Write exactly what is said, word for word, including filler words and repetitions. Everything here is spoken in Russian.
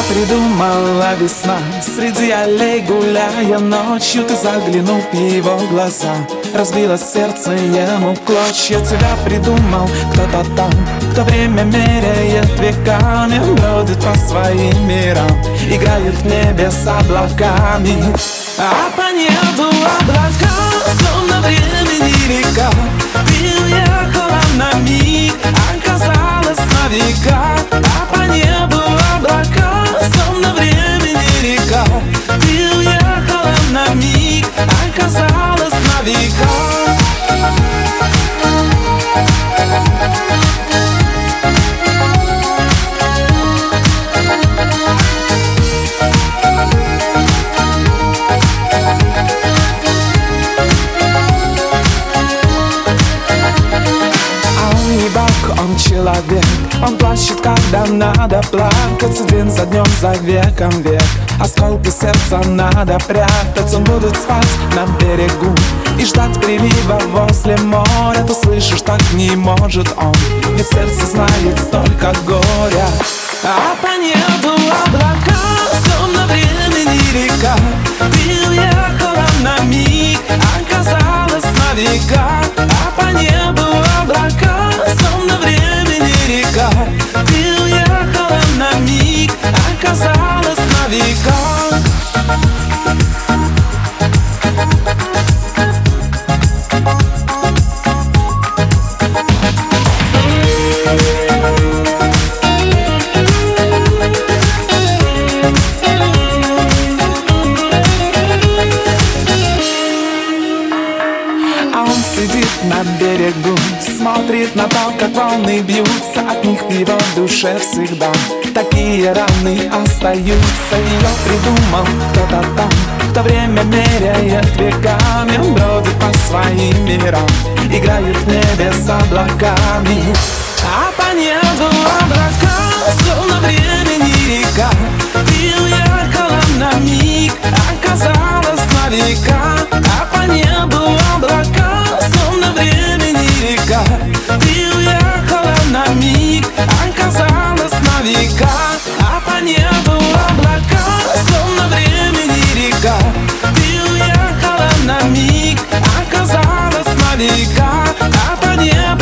придумала весна. Среди аллей гуляя ночью, ты заглянул в его глаза. Разбило сердце ему в клочья. Тебя придумал кто-то там, кто время меряет веками, бродит по своим мирам, играет в небе с облаками. А по небу облака, словно времени река. Ты уехала на миг, оказалась на века. А по небу облака, словно времени река. Ты уехала на миг, оказалась на века. Он человек, он плачет, когда надо плакать. День за днем, за веком век, осколки сердца надо прятать. Он будет спать на берегу и ждать прилива возле моря. Ты слышишь, так не может он, ведь сердце знает столько горя. А по небу облака, словно времени река. Ты уехала на миг, оказалась на века. А по небу облака, словно времени река. Ты уехала на миг, оказалась на века. Сидит на берегу, смотрит на то, как волны бьются. От них в его душе всегда такие раны остаются. Ее придумал кто-то там, кто время меряет веками. Он бродит по своим мирам, играет в небе с облаками. А по небу облака, словно времени река. Ты уехала на миг, оказалась на века. А по небу облака, словно времени река. Ты уехала на миг, оказалась на века. А по небу облака, словно времени река. Ты уехала на миг, оказалась на века. А по небу